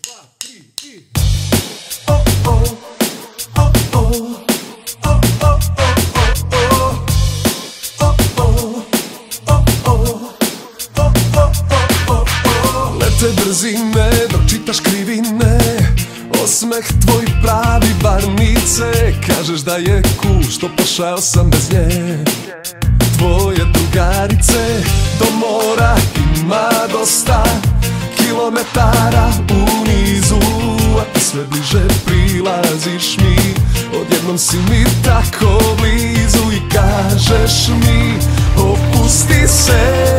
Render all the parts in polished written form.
Lete brzine dok čitaš krivine, osmeh tvoj pravi varnice. Kažeš da je cool što pošao sam bez nje. Tvoje drugarice do mora ima dosta kilometara u nizu, a ti sve bliže prilaziš mi. Odjednom si mi tako blizu i kažeš mi opusti se.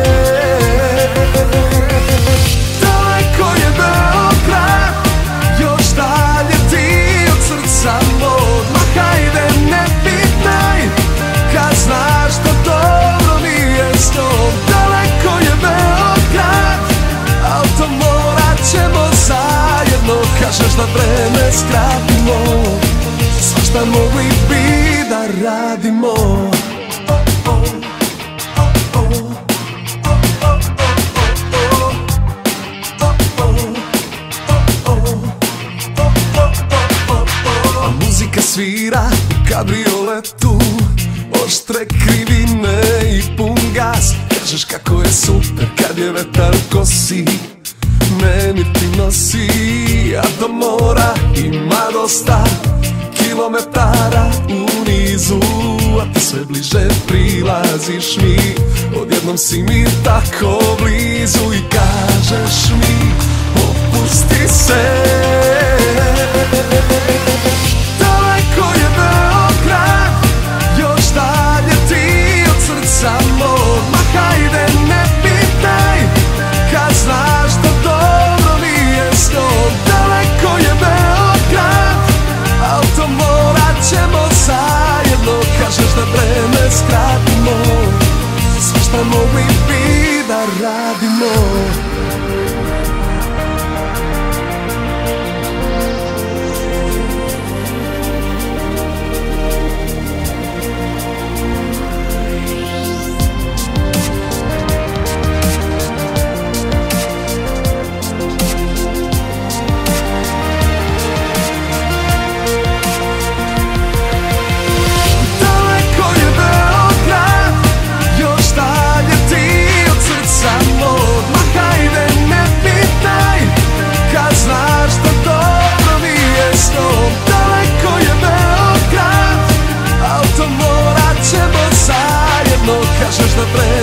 Daleko je Beograd, još dalje ti od srca mog. Ma hajde ne pitaj, kad znaš da dobro nije s njom. Daleko je Beograd, al to morat ćemo zajedno. Kažeš da vreme skratimo, svašta mogli bi da radimo. A muzika svira u kabrioletu, oštre krivine i pun gas. Kažeš kako je super kad je vetar kosi, meni ti nosi. A do mora ima dosta kilometara u nizu, a ti sve bliže prilaziš mi. Odjednom si mi tako blizu i kažeš mi opusti se. Daleko je Beograd, još dalje ti od srca mog. Ma hajde ne pitaj, kad znaš da dobro nije s njom. Daleko je Beograd, al to morat ćemo zajedno. Kažeš da vreme skratimo, svašta mogli bi da radimo. Kažeš da vreme